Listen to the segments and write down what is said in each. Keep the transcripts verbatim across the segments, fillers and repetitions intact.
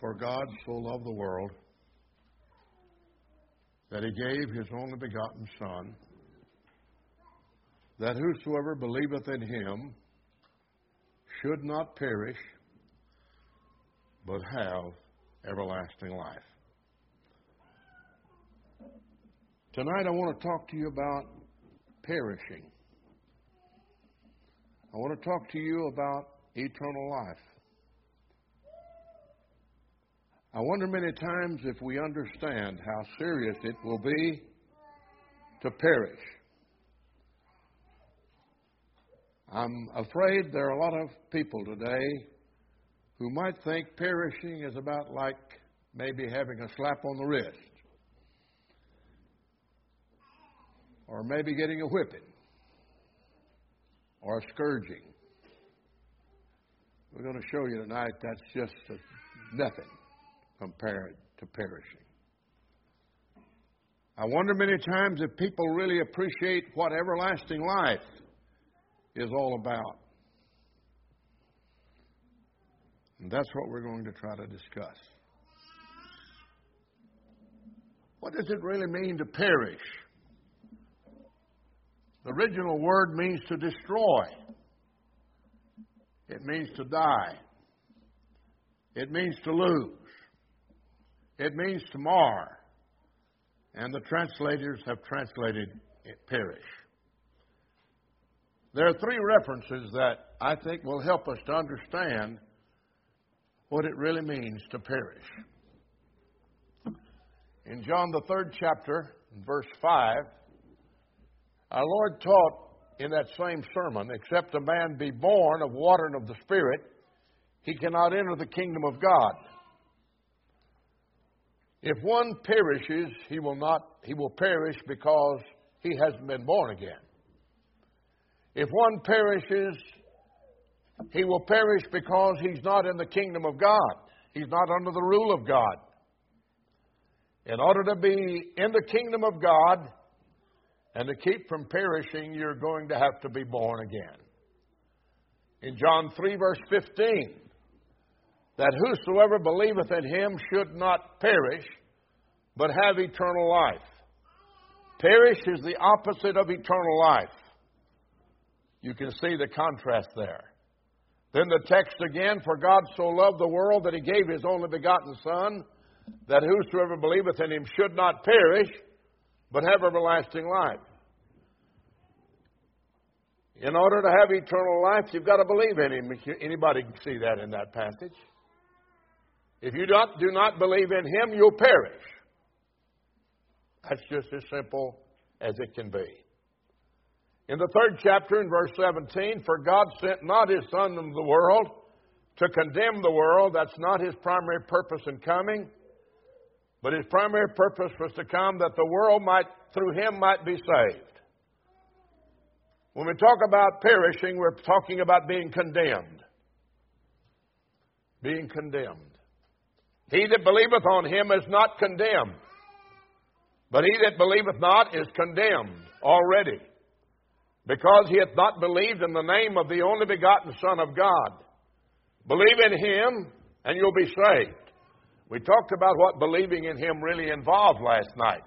For God so loved the world that He gave His only begotten Son, that whosoever believeth in Him should not perish, but have everlasting life. Tonight I want to talk to you about perishing. I want to talk to you about eternal life. I wonder many times if we understand how serious it will be to perish. I'm afraid there are a lot of people today who might think perishing is about like maybe having a slap on the wrist, or maybe getting a whipping, or a scourging. We're going to show you tonight that's just a, nothing compared to perishing. I wonder many times if people really appreciate what everlasting life is all about. And that's what we're going to try to discuss. What does it really mean to perish? The original word means to destroy. It means to die. It means to lose. It means to mar. And the translators have translated it perish. There are three references that I think will help us to understand what it really means to perish. In John the third chapter, verse five, our Lord taught in that same sermon, except a man be born of water and of the Spirit, he cannot enter the kingdom of God. If one perishes, he will not, he will perish because he hasn't been born again. If one perishes, he will perish because he's not in the kingdom of God. He's not under the rule of God. In order to be in the kingdom of God and to keep from perishing, you're going to have to be born again. In John three, verse fifteen, that whosoever believeth in Him should not perish, but have eternal life. Perish is the opposite of eternal life. You can see the contrast there. Then the text again, for God so loved the world that He gave His only begotten Son, that whosoever believeth in Him should not perish, but have everlasting life. In order to have eternal life, you've got to believe in Him. Anybody can see that in that passage. If you don't, do not believe in Him, you'll perish. That's just as simple as it can be. In the third chapter, in verse seventeen, for God sent not His Son into the world to condemn the world. That's not His primary purpose in coming. But His primary purpose was to come that the world might, through Him, might be saved. When we talk about perishing, we're talking about being condemned. Being condemned. He that believeth on Him is not condemned. But he that believeth not is condemned already, because he hath not believed in the name of the only begotten Son of God. Believe in Him, and you'll be saved. We talked about what believing in Him really involved last night.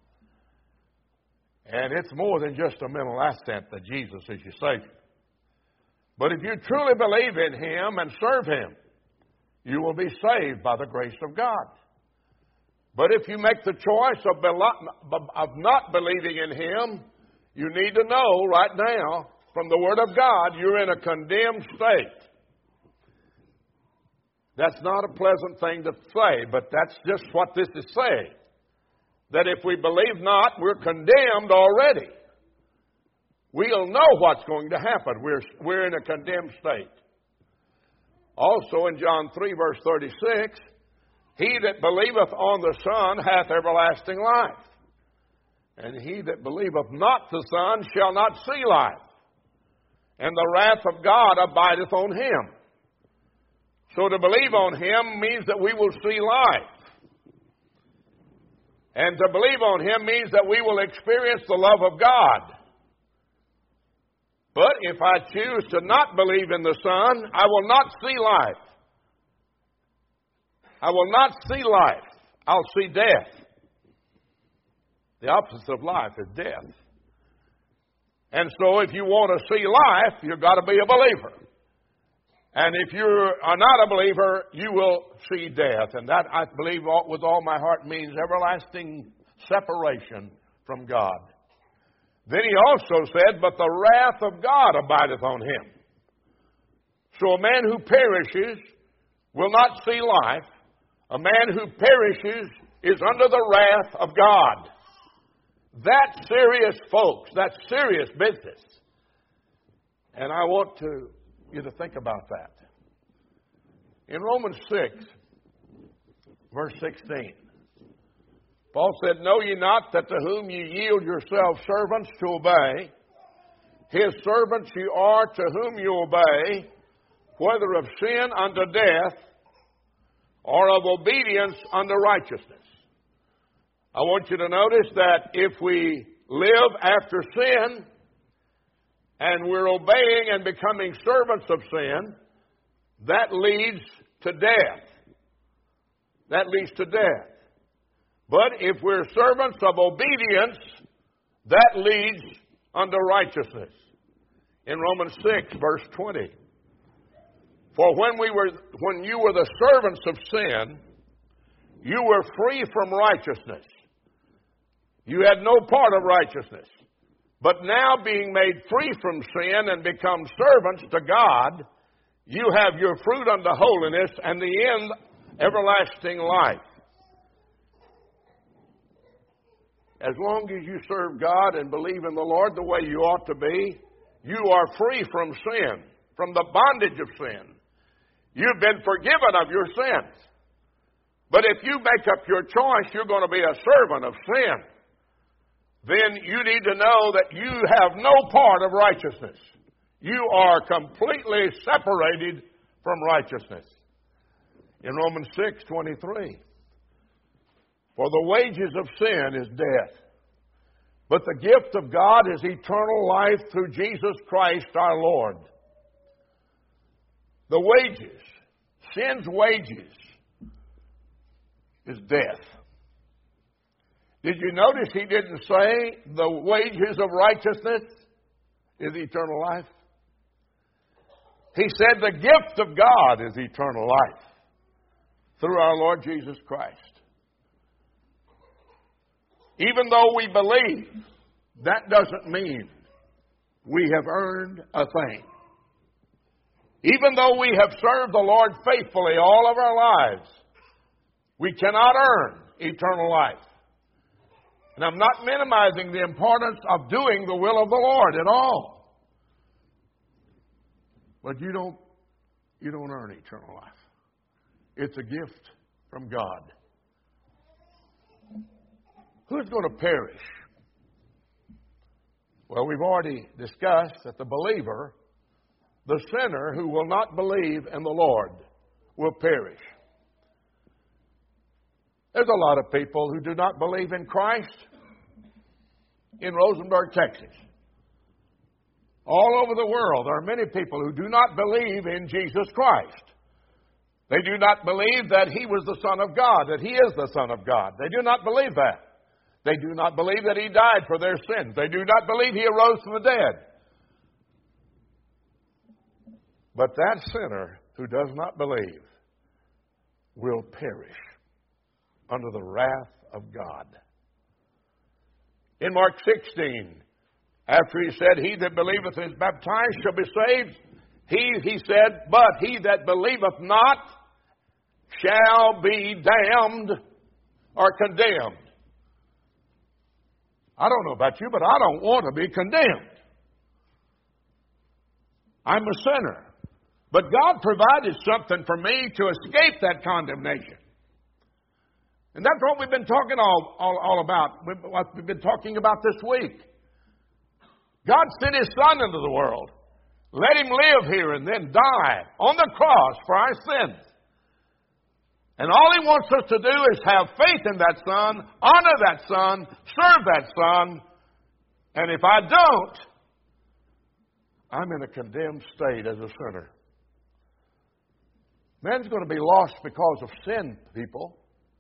And it's more than just a mental assent that Jesus is your Savior. But if you truly believe in Him and serve Him, you will be saved by the grace of God. But if you make the choice of, belo- of not believing in Him, you need to know right now, from the Word of God, you're in a condemned state. That's not a pleasant thing to say, but that's just what this is saying. That if we believe not, we're condemned already. We'll know what's going to happen. We're, we're in a condemned state. Also in John three, verse thirty-six, he that believeth on the Son hath everlasting life. And he that believeth not the Son shall not see life. And the wrath of God abideth on him. So to believe on Him means that we will see life. And to believe on Him means that we will experience the love of God. But if I choose to not believe in the Son, I will not see life. I will not see life. I'll see death. The opposite of life is death. And so if you want to see life, you've got to be a believer. And if you are not a believer, you will see death. And that, I believe, with all my heart means everlasting separation from God. Then he also said, but the wrath of God abideth on him. So a man who perishes will not see life. A man who perishes is under the wrath of God. That's serious, folks. That's serious business. And I want to, you to think about that. In Romans six, verse sixteen, Paul said, know ye not that to whom ye yield yourselves servants to obey, his servants you are to whom you obey, whether of sin unto death, or of obedience unto righteousness. I want you to notice that if we live after sin, and we're obeying and becoming servants of sin, that leads to death. That leads to death. But if we're servants of obedience, that leads unto righteousness. In Romans six, verse twenty. For when we were when you were the servants of sin, you were free from righteousness. You had no part of righteousness. But now being made free from sin and become servants to God, you have your fruit unto holiness and the end everlasting life. As long as you serve God and believe in the Lord the way you ought to be, you are free from sin, from the bondage of sin. You've been forgiven of your sins. But if you make up your choice, you're going to be a servant of sin, then you need to know that you have no part of righteousness. You are completely separated from righteousness. In Romans six twenty-three, for the wages of sin is death, but the gift of God is eternal life through Jesus Christ our Lord. The wages, sin's wages, is death. Did you notice he didn't say the wages of righteousness is eternal life? He said the gift of God is eternal life through our Lord Jesus Christ. Even though we believe, that doesn't mean we have earned a thing. Even though we have served the Lord faithfully all of our lives, we cannot earn eternal life. And I'm not minimizing the importance of doing the will of the Lord at all. But you don't, you don't earn eternal life. It's a gift from God. Who's going to perish? Well, we've already discussed that the believer, the sinner who will not believe in the Lord, will perish. There's a lot of people who do not believe in Christ in Rosenberg, Texas. All over the world, there are many people who do not believe in Jesus Christ. They do not believe that He was the Son of God, that He is the Son of God. They do not believe that. They do not believe that He died for their sins. They do not believe He arose from the dead. But that sinner who does not believe will perish under the wrath of God. In Mark sixteen, after He said, he that believeth and is baptized shall be saved, he, he said, but he that believeth not shall be damned or condemned. I don't know about you, but I don't want to be condemned. I'm a sinner. But God provided something for me to escape that condemnation. And that's what we've been talking all, all, all about, what we've been talking about this week. God sent His Son into the world. Let Him live here and then die on the cross for our sins. And all He wants us to do is have faith in that Son, honor that Son, serve that Son. And if I don't, I'm in a condemned state as a sinner. Man's going to be lost because of sin, people.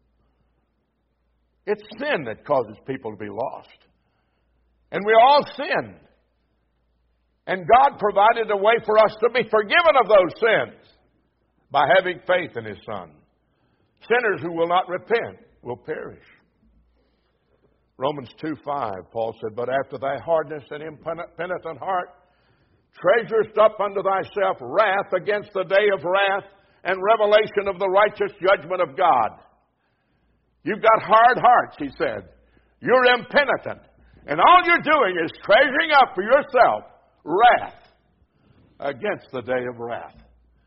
It's sin that causes people to be lost. And we all sin. And God provided a way for us to be forgiven of those sins by having faith in His Son. Sinners who will not repent will perish. Romans two five, Paul said, "But after thy hardness and impenitent heart, treasurest up unto thyself wrath against the day of wrath and revelation of the righteous judgment of God." You've got hard hearts, he said. You're impenitent. And all you're doing is treasuring up for yourself wrath against the day of wrath.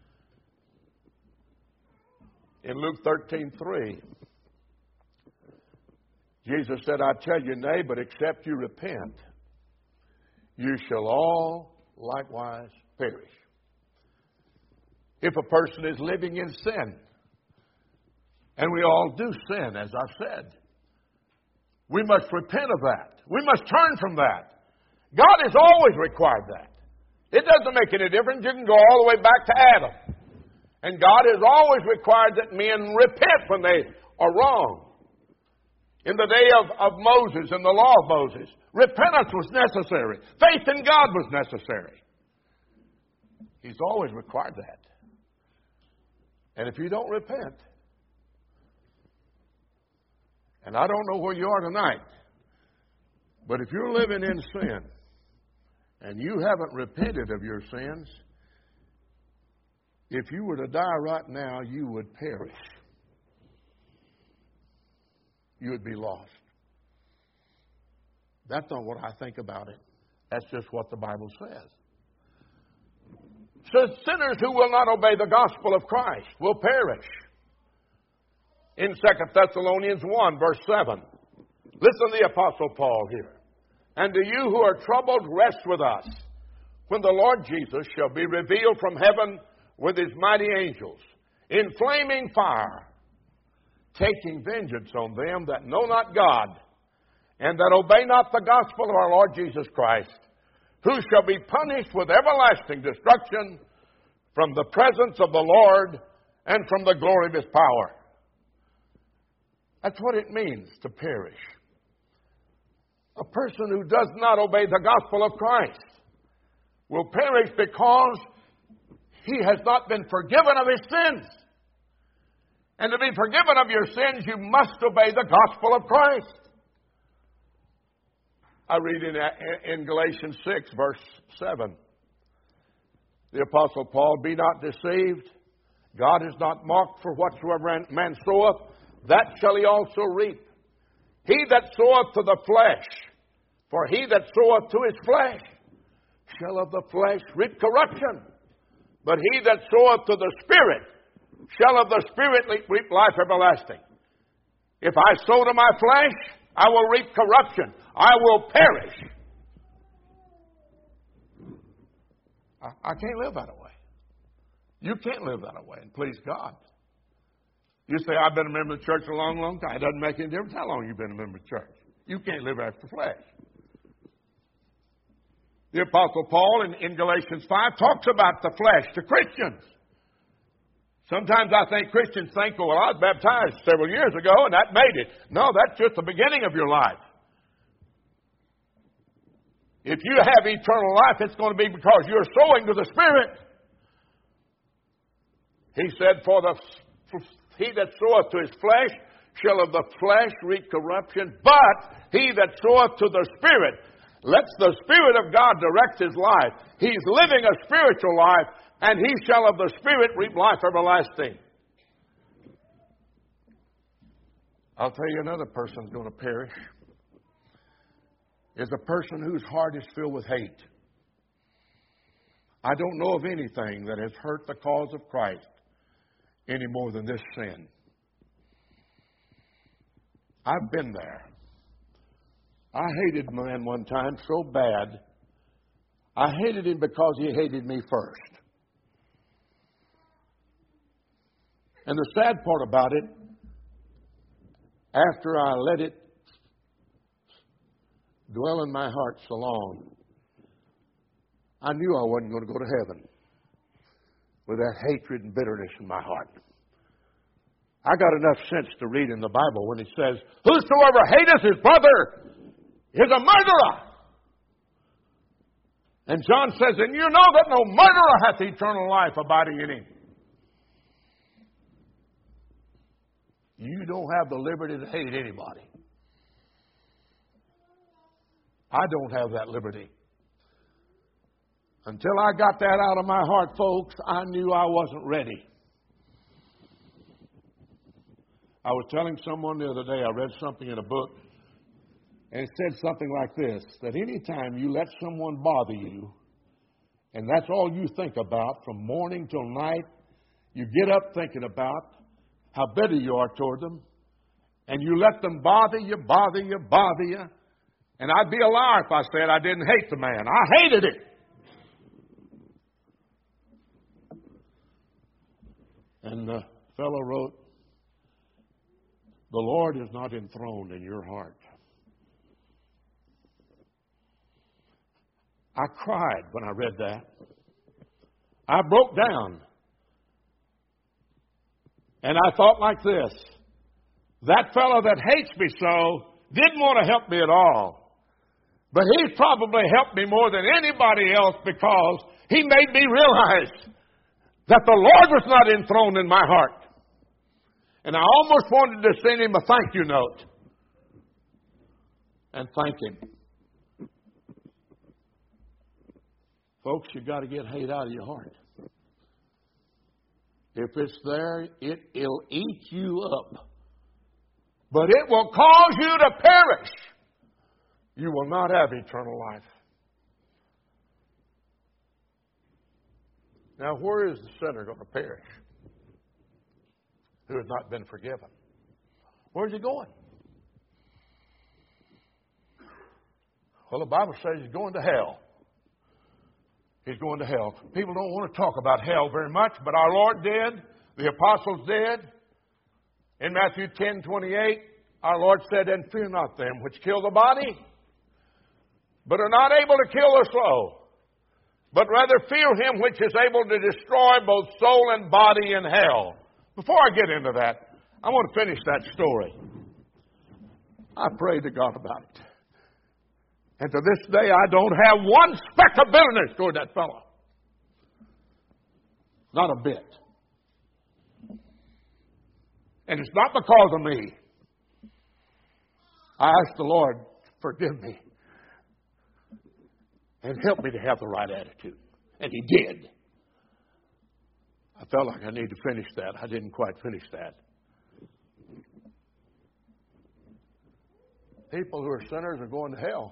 In Luke thirteen three, Jesus said, "I tell you, nay, but except you repent, you shall all likewise perish." If a person is living in sin, and we all do sin, as I've said, we must repent of that. We must turn from that. God has always required that. It doesn't make any difference. You can go all the way back to Adam. And God has always required that men repent when they are wrong. In the day of, of Moses and the law of Moses, repentance was necessary. Faith in God was necessary. He's always required that. And if you don't repent, and I don't know where you are tonight, but if you're living in sin and you haven't repented of your sins, if you were to die right now, you would perish. You would be lost. That's not what I think about it. That's just what the Bible says. So sinners who will not obey the gospel of Christ will perish. In Second Thessalonians one, verse seven, listen to the Apostle Paul here. "And to you who are troubled, rest with us, when the Lord Jesus shall be revealed from heaven with His mighty angels, in flaming fire, taking vengeance on them that know not God, and that obey not the gospel of our Lord Jesus Christ, who shall be punished with everlasting destruction from the presence of the Lord and from the glory of His power." That's what it means to perish. A person who does not obey the gospel of Christ will perish because he has not been forgiven of his sins. And to be forgiven of your sins, you must obey the gospel of Christ. I read in, in Galatians six, verse seven. The Apostle Paul, "Be not deceived. God is not mocked, for whatsoever man soweth, that shall he also reap. He that soweth to the flesh, for he that soweth to his flesh, shall of the flesh reap corruption. But he that soweth to the Spirit, shall of the Spirit reap life everlasting. If I sow to my flesh, I will reap corruption. I will perish." I, I can't live that way. You can't live that way and please God. You say, "I've been a member of the church a long, long time." It doesn't make any difference how long you've been a member of the church. You can't live after the flesh. The Apostle Paul in, in Galatians five talks about the flesh to Christians. Sometimes I think Christians think, "Well, I was baptized several years ago and that made it." No, that's just the beginning of your life. If you have eternal life, it's going to be because you're sowing to the Spirit. He said, "For the he that soweth to his flesh shall of the flesh reap corruption, but he that soweth to the Spirit," lets the Spirit of God direct his life. He's living a spiritual life, and he shall of the Spirit reap life everlasting. I'll tell you another person's going to perish. Is a person whose heart is filled with hate. I don't know of anything that has hurt the cause of Christ any more than this sin. I've been there. I hated a man one time so bad. I hated him because he hated me first. And the sad part about it, after I let it dwell in my heart so long, I knew I wasn't going to go to heaven. with that hatred and bitterness in my heart. I got enough sense to read in the Bible when it says, whosoever hateth his brother is a murderer. And John says, and you know that no murderer hath eternal life abiding in him. You don't have the liberty to hate anybody. I don't have that liberty. Until I got that out of my heart, folks, I knew I wasn't ready. I was telling someone the other day, I read something in a book, and it said something like this, that anytime you let someone bother you, and that's all you think about from morning till night, you get up thinking about how bitter you are toward them, and you let them bother you, bother you, bother you. And I'd be a liar if I said I didn't hate the man. I hated it. And the fellow wrote, the Lord is not enthroned in your heart. I cried when I read that. I broke down. And I thought like this, that fellow that hates me so didn't want to help me at all. But he probably helped me more than anybody else because he made me realize that the Lord was not enthroned in my heart. And I almost wanted to send him a thank you note and thank him. Folks, you've got to get hate out of your heart. If it's there, it, it'll eat you up. But it will cause you to perish. You will not have eternal life. Now, where is the sinner going to perish who has not been forgiven? Where's he going? Well, the Bible says he's going to hell. He's going to hell. People don't want to talk about hell very much, but our Lord did. The apostles did. In Matthew ten twenty-eight, our Lord said, and fear not them which kill the body, but are not able to kill the soul, but rather fear him which is able to destroy both soul and body in hell. Before I get into that, I want to finish that story. I prayed to God about it. And to this day, I don't have one speck of bitterness toward that fellow. Not a bit. And it's not because of me. I asked the Lord, forgive me. And help me to have the right attitude. And he did. I felt like I needed to finish that. I didn't quite finish that. People who are sinners are going to hell.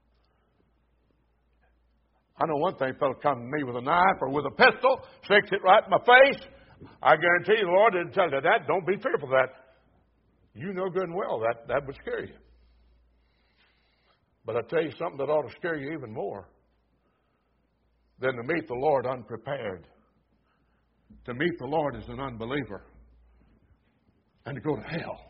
I know one thing, a fellow come to me with a knife or with a pistol, sticks it right in my face. I guarantee you the Lord didn't tell you that. Don't be fearful of that. You know good and well that that would scare you. But I tell you something that ought to scare you even more than to meet the Lord unprepared. To meet the Lord as an unbeliever and to go to hell.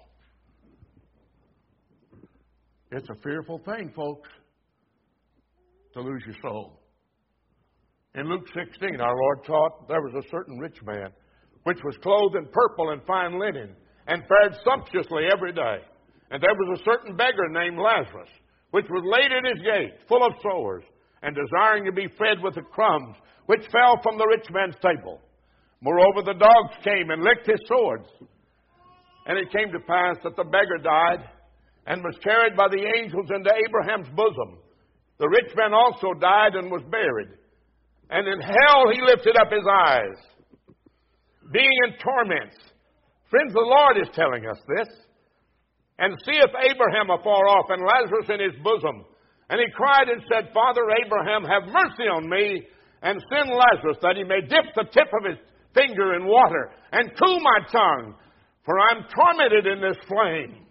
It's a fearful thing, folks, to lose your soul. In Luke sixteen, our Lord taught there was a certain rich man which was clothed in purple and fine linen and fared sumptuously every day. And there was a certain beggar named Lazarus, which was laid at his gate, full of sores, and desiring to be fed with the crumbs which fell from the rich man's table. Moreover, the dogs came and licked his sores. And it came to pass that the beggar died and was carried by the angels into Abraham's bosom. The rich man also died and was buried. And in hell he lifted up his eyes, being in torments. Friends, the Lord is telling us this. And seeth Abraham afar off, and Lazarus in his bosom. And he cried and said, Father Abraham, have mercy on me, and send Lazarus, that he may dip the tip of his finger in water, and cool my tongue, for I'm tormented in this flame.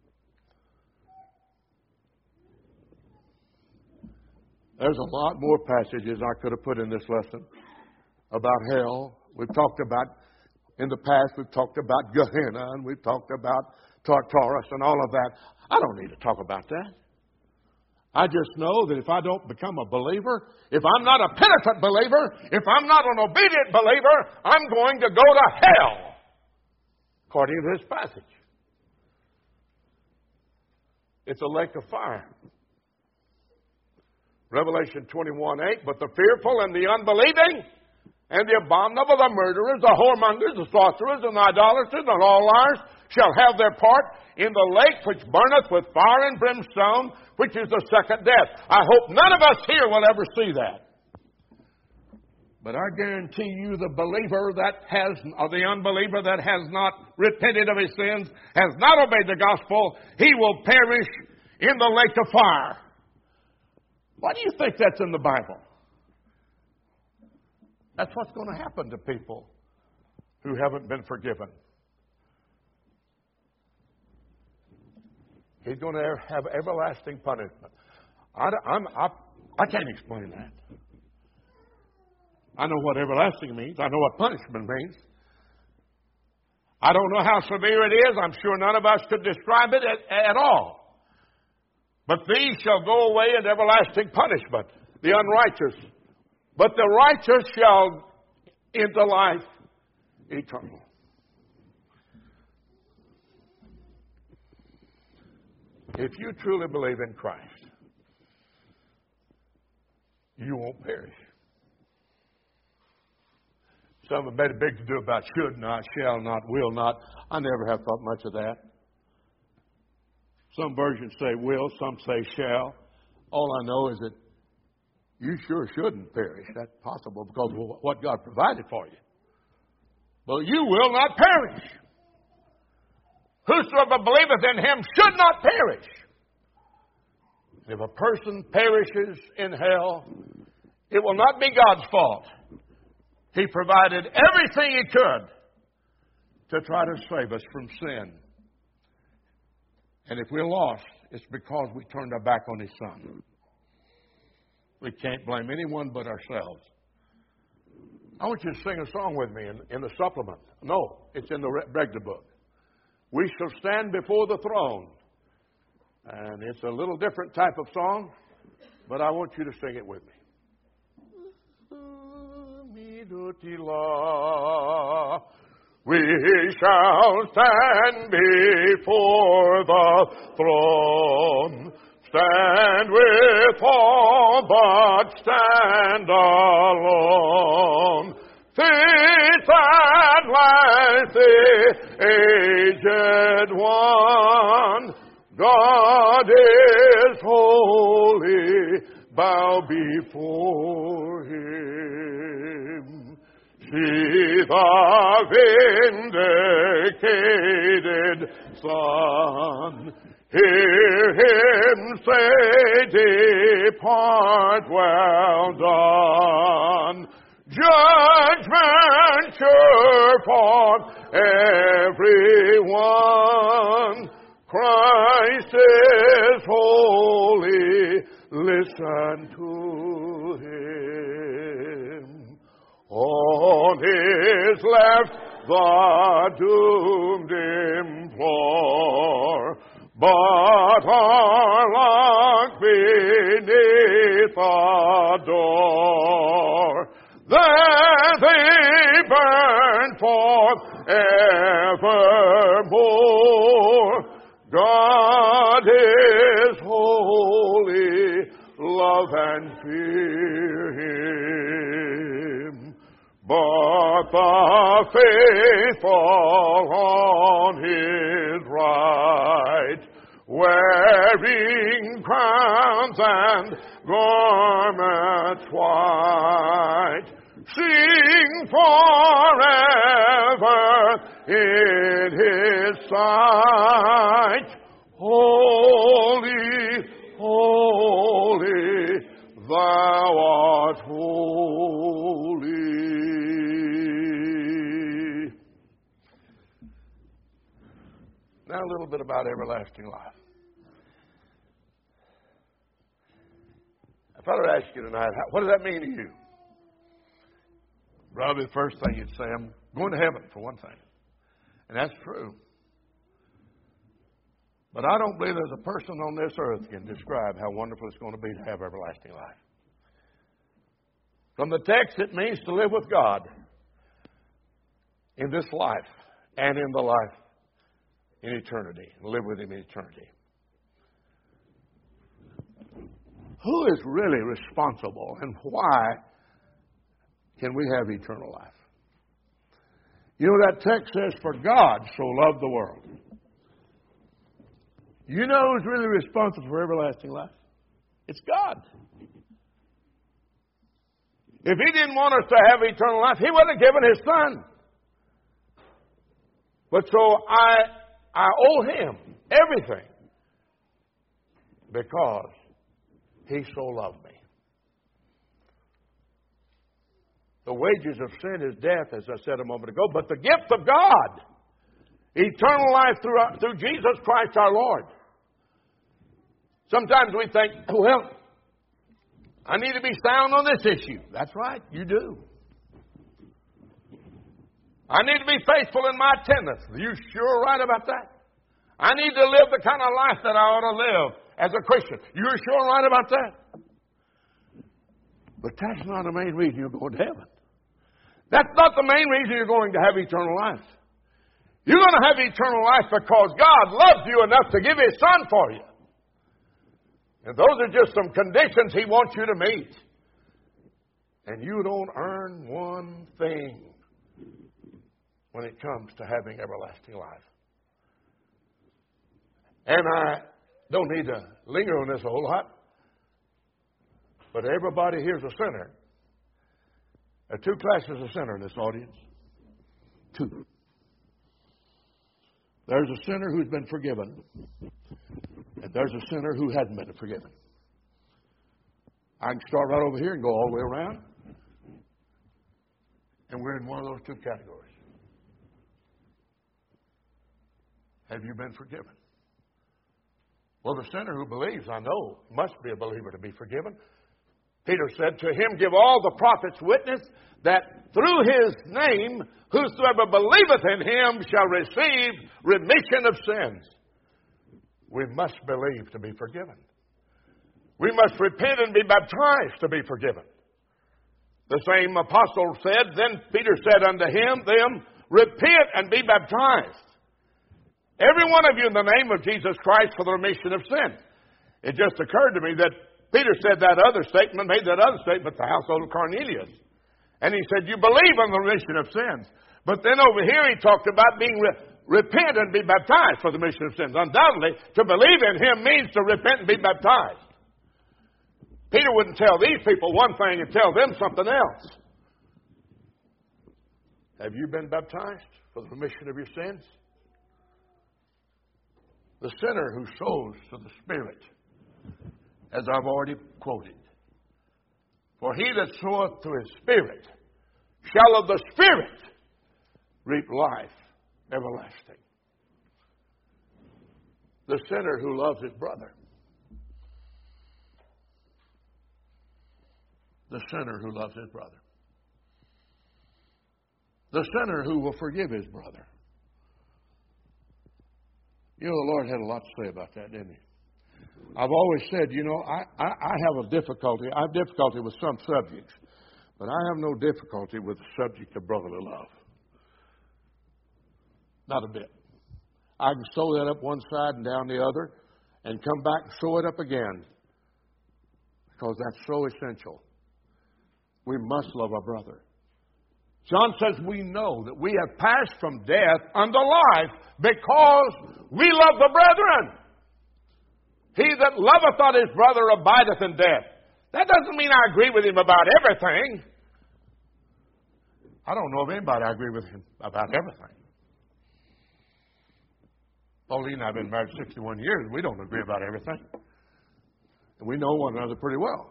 There's a lot more passages I could have put in this lesson about hell. We've talked about, in the past, we've talked about Gehenna, and we've talked about Tartarus and all of that. I don't need to talk about that. I just know that if I don't become a believer, if I'm not a penitent believer, if I'm not an obedient believer, I'm going to go to hell, according to this passage. It's a lake of fire. Revelation twenty-one eight, but the fearful and the unbelieving and the abominable, the murderers, the whoremongers, the sorcerers, and the idolaters, and all liars shall have their part in the lake which burneth with fire and brimstone, which is the second death. I hope none of us here will ever see that. But I guarantee you the believer that has, or the unbeliever that has not repented of his sins, has not obeyed the gospel, he will perish in the lake of fire. Why do you think that's in the Bible? That's what's going to happen to people who haven't been forgiven. He's going to have everlasting punishment. I, I'm, I, I can't explain that. I know what everlasting means. I know what punishment means. I don't know how severe it is. I'm sure none of us could describe it at, at all. But these shall go away in everlasting punishment, the unrighteous. But the righteous shall into life eternal. If you truly believe in Christ, you won't perish. Some have made a big to do about should not, shall not, will not. I never have thought much of that. Some versions say will, some say shall. All I know is that you sure shouldn't perish. That's possible because of what God provided for you. But you will not perish. Whosoever believeth in him should not perish. If a person perishes in hell, it will not be God's fault. He provided everything he could to try to save us from sin. And if we're lost, it's because we turned our back on his Son. We can't blame anyone but ourselves. I want you to sing a song with me in, in the supplement. No, it's in the Regda book. We shall stand before the throne. And it's a little different type of song, but I want you to sing it with me. We shall stand before the throne. Stand with all, but stand alone. Faith and life, the aged one. God is holy, bow before him. See the vindicated Son. Hear him say, depart, well done. Judgment sure for everyone. Christ is holy, listen to him. On his left the doomed implore, but are locked beneath the door. There they burn for evermore. God is holy, love and fear him. But the faithful on his right, wearing crowns and garments white, sing forever in his sight. Holy, holy, thou art holy. Now a little bit about everlasting life. If I were to ask you tonight, what does that mean to you? Probably the first thing you'd say, I'm going to heaven, for one thing. And that's true. But I don't believe there's a person on this earth can describe how wonderful it's going to be to have everlasting life. From the text, it means to live with God in this life and in the life in eternity. Live with Him in eternity. Who is really responsible and why can we have eternal life? You know, that text says, for God so loved the world. You know who's really responsible for everlasting life? It's God. If He didn't want us to have eternal life, He wouldn't have given His Son. But so I, I owe Him everything because He so loved me. The wages of sin is death, as I said a moment ago, but the gift of God, eternal life through, through Jesus Christ our Lord. Sometimes we think, well, I need to be sound on this issue. That's right, you do. I need to be faithful in my attendance. Are you sure right about that? I need to live the kind of life that I ought to live as a Christian. You're sure right about that? But that's not the main reason you're going to heaven. That's not the main reason you're going to have eternal life. You're going to have eternal life because God loves you enough to give His Son for you. And those are just some conditions He wants you to meet. And you don't earn one thing when it comes to having everlasting life. And I don't need to linger on this a whole lot, but everybody here's a sinner. There are two classes of sinner in this audience. Two. There's a sinner who's been forgiven, and there's a sinner who hasn't been forgiven. I can start right over here and go all the way around, and we're in one of those two categories. Have you been forgiven? Well, the sinner who believes, I know, must be a believer to be forgiven. Peter said, to him give all the prophets witness that through His name whosoever believeth in Him shall receive remission of sins. We must believe to be forgiven. We must repent and be baptized to be forgiven. The same apostle said, then Peter said unto him, them, repent and be baptized. Every one of you in the name of Jesus Christ for the remission of sins. It just occurred to me that Peter said that other statement, made that other statement to the household of Cornelius. And he said, you believe in the remission of sins. But then over here he talked about being re- repent and be baptized for the remission of sins. Undoubtedly, to believe in Him means to repent and be baptized. Peter wouldn't tell these people one thing and tell them something else. Have you been baptized for the remission of your sins? The sinner who sows to the Spirit, as I've already quoted. For he that soweth to his Spirit shall of the Spirit reap life everlasting. The sinner who loves his brother. The sinner who loves his brother. The sinner who will forgive his brother. You know, the Lord had a lot to say about that, didn't He? I've always said, you know, I, I, I have a difficulty. I have difficulty with some subjects, but I have no difficulty with the subject of brotherly love. Not a bit. I can sew that up one side and down the other and come back and sew it up again because that's so essential. We must love our brother. John says we know that we have passed from death unto life because we love the brethren. He that loveth not his brother abideth in death. That doesn't mean I agree with him about everything. I don't know of anybody I agree with him about everything. Pauline and I have been married sixty-one years. We don't agree about everything. And we know one another pretty well.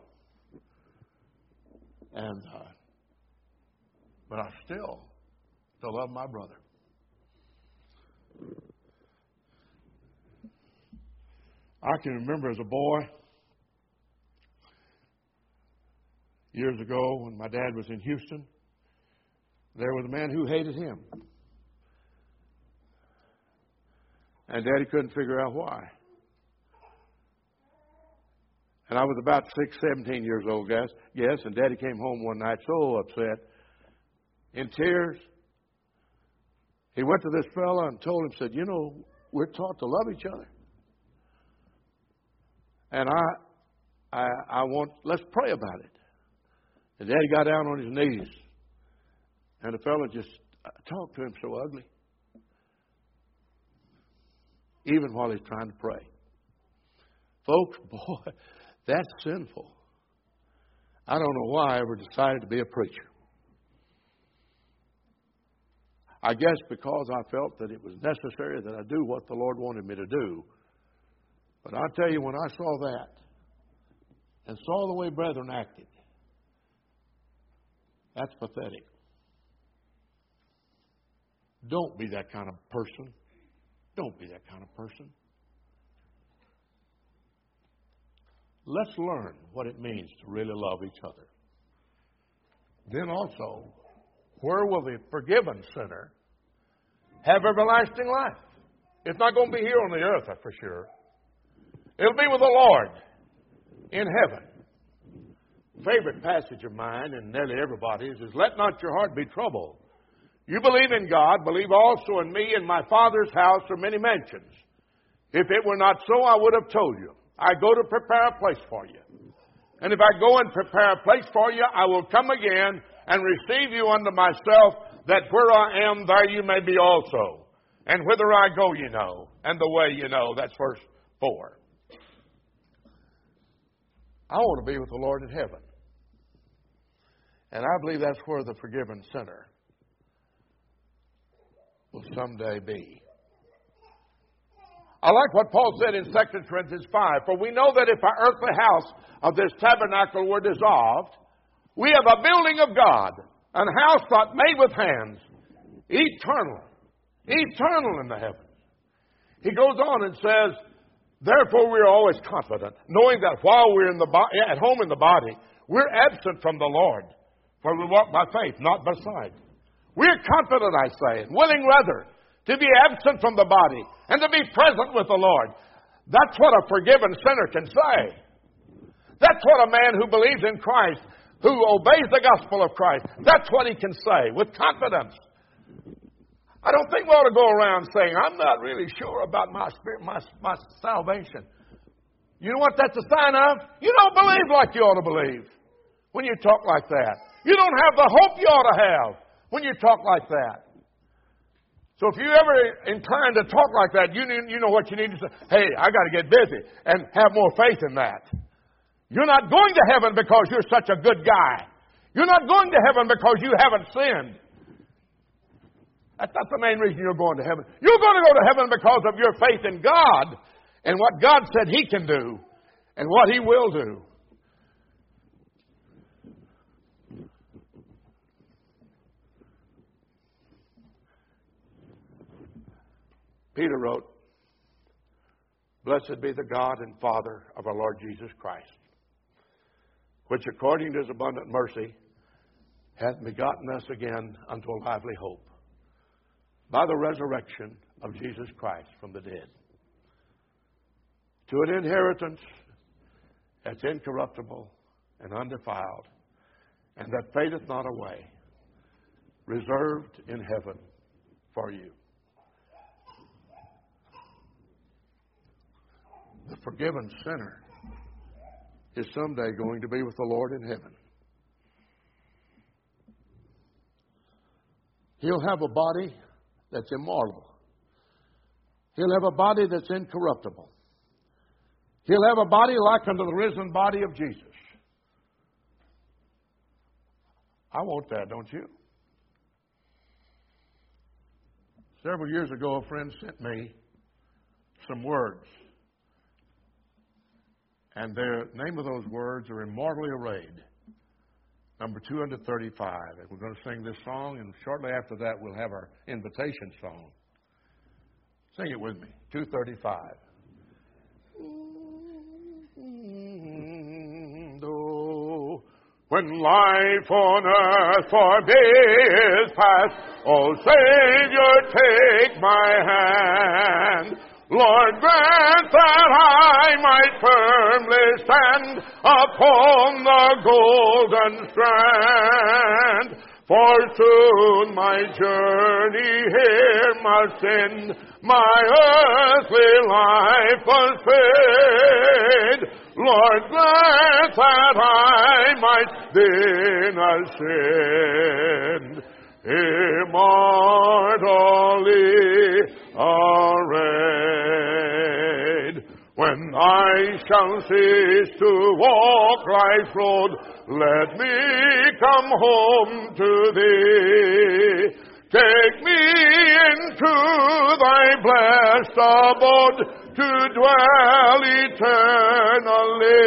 And, uh, but I still, still love my brother. I can remember as a boy, years ago when my dad was in Houston, there was a man who hated him. And Daddy couldn't figure out why. And I was about six, seventeen years old, guess, yes, and Daddy came home one night so upset, in tears. He went to this fella and told him, said, you know, we're taught to love each other. And I, I, I want, let's pray about it. And Daddy got down on his knees. And the fella just talked to him so ugly. Even while he's trying to pray. Folks, boy, that's sinful. I don't know why I ever decided to be a preacher. I guess because I felt that it was necessary that I do what the Lord wanted me to do. But I tell you, when I saw that and saw the way brethren acted, that's pathetic. Don't be that kind of person. Don't be that kind of person. Let's learn what it means to really love each other. Then also, where will the forgiven sinner have everlasting life? It's not going to be here on the earth, that's for sure. It'll be with the Lord in heaven. Favorite passage of mine, and nearly everybody's, is let not your heart be troubled. You believe in God, believe also in me. In my Father's house are many mansions. If it were not so, I would have told you. I go to prepare a place for you. And if I go and prepare a place for you, I will come again and receive you unto myself, that where I am, there you may be also. And whither I go, you know, and the way you know. That's verse four. I want to be with the Lord in heaven. And I believe that's where the forgiven sinner will someday be. I like what Paul said in Second Corinthians five. For we know that if our earthly house of this tabernacle were dissolved, we have a building of God, an house not made with hands, eternal, eternal in the heavens. He goes on and says, therefore we are always confident, knowing that while we're in the bo- at home in the body, we're absent from the Lord. For we walk by faith, not by sight. We're confident, I say, and willing rather to be absent from the body and to be present with the Lord. That's what a forgiven sinner can say. That's what a man who believes in Christ, who obeys the gospel of Christ, that's what he can say with confidence. I don't think we ought to go around saying, I'm not really sure about my spirit, my, my salvation. You know what that's a sign of? You don't believe like you ought to believe when you talk like that. You don't have the hope you ought to have when you talk like that. So if you ever inclined to talk like that, you, need, you know what you need to say. Hey, I got to get busy and have more faith in that. You're not going to heaven because you're such a good guy. You're not going to heaven because you haven't sinned. That's not the main reason you're going to heaven. You're going to go to heaven because of your faith in God and what God said He can do and what He will do. Peter wrote, blessed be the God and Father of our Lord Jesus Christ, which according to His abundant mercy hath begotten us again unto a lively hope, by the resurrection of Jesus Christ from the dead, to an inheritance that's incorruptible and undefiled, and that fadeth not away, reserved in heaven for you. The forgiven sinner is someday going to be with the Lord in heaven. He'll have a body that's immortal. He'll have a body that's incorruptible. He'll have a body like unto the risen body of Jesus. I want that, don't you? Several years ago, a friend sent me some words. And the name of those words are Immortally Arrayed, number two thirty-five. And we're going to sing this song, and shortly after that, we'll have our invitation song. Sing it with me, two thirty-five. Oh, when life on earth forbids past, oh, Savior, take my hand. Lord, grant that I might firmly stand upon the golden strand. For soon my journey here must end, my earthly life must fade. Lord, grant that I might then ascend, immortally arrayed. When I shall cease to walk life's road, let me come home to Thee. Take me into Thy blessed abode to dwell eternally.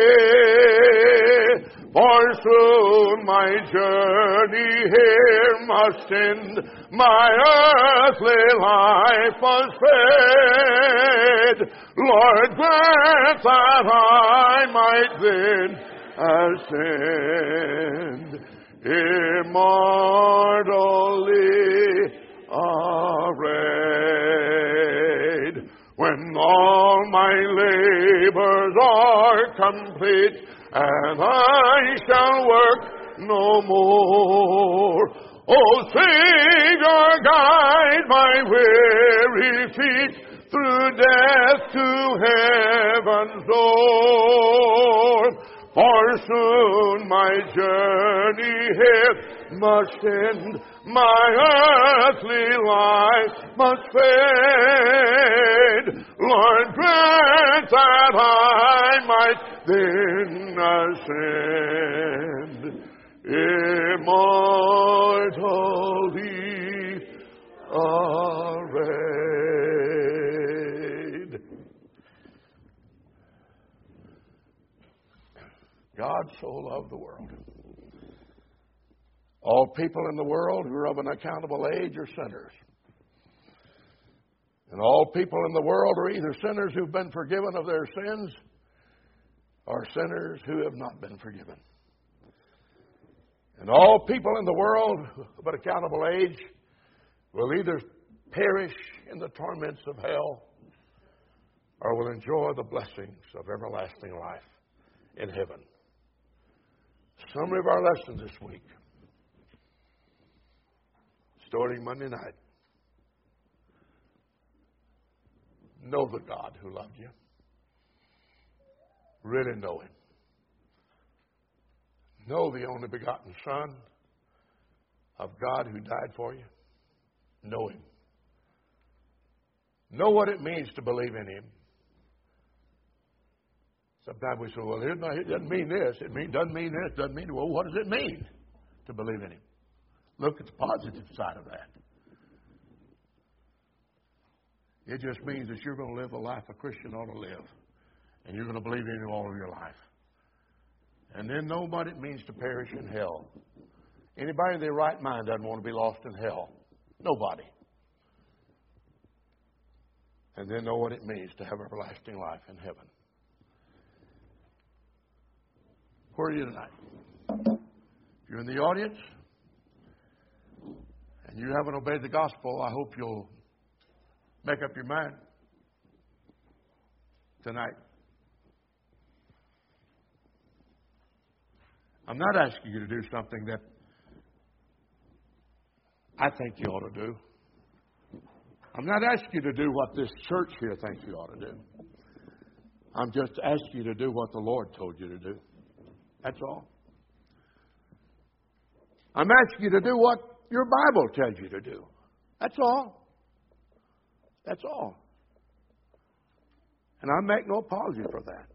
For soon my journey here must end, my earthly life must fade. Lord, grant that I might then ascend, immortally arrayed. When all my labors are complete, and I shall work no more, O Savior, guide my weary feet through death to heaven's door. For soon my journey here must end, my earthly life must fade. Lord, grant that I might then ascend, immortally arrayed. God so loved the world. All people in the world who are of an accountable age are sinners. And all people in the world are either sinners who've been forgiven of their sins or sinners who have not been forgiven. And all people in the world of an accountable age will either perish in the torments of hell or will enjoy the blessings of everlasting life in heaven. Summary of our lesson this week, starting Monday night. Know the God who loved you. Really know Him. Know the only begotten Son of God who died for you. Know Him. Know what it means to believe in Him. Sometimes we say, well, it doesn't mean this. It mean, doesn't mean this. Doesn't mean, well, what does it mean to believe in Him? Look at the positive side of that. It just means that you're going to live a life a Christian ought to live. And you're going to believe in Him all of your life. And then know what it means to perish in hell. Anybody in their right mind doesn't want to be lost in hell. Nobody. And then know what it means to have everlasting life in heaven. Where are you tonight? If you're in the audience and you haven't obeyed the gospel, I hope you'll make up your mind tonight. I'm not asking you to do something that I think you ought to do. I'm not asking you to do what this church here thinks you ought to do. I'm just asking you to do what the Lord told you to do. That's all. I'm asking you to do what your Bible tells you to do. That's all. That's all. And I make no apology for that.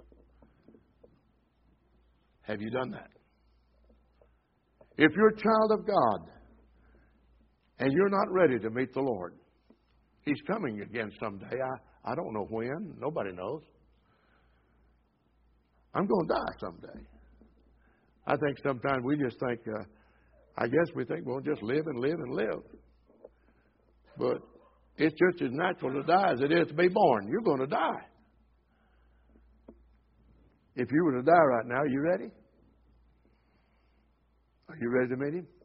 Have you done that? If you're a child of God and you're not ready to meet the Lord, He's coming again someday. I, I don't know when. Nobody knows. I'm going to die someday. I think sometimes we just think, uh, I guess we think we'll just live and live and live. But it's just as natural to die as it is to be born. You're going to die. If you were to die right now, are you ready? Are you ready to meet Him?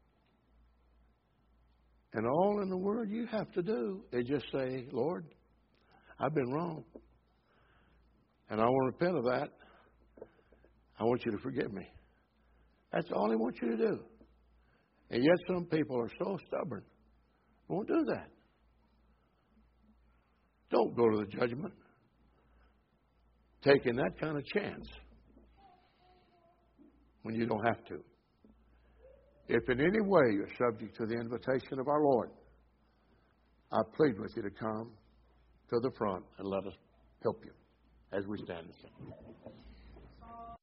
And all in the world you have to do is just say, Lord, I've been wrong. And I want to repent of that. I want you to forgive me. That's all He wants you to do. And yet some people are so stubborn. Won't do that. Don't go to the judgment taking that kind of chance when you don't have to. If in any way you're subject to the invitation of our Lord, I plead with you to come to the front and let us help you as we stand and sing.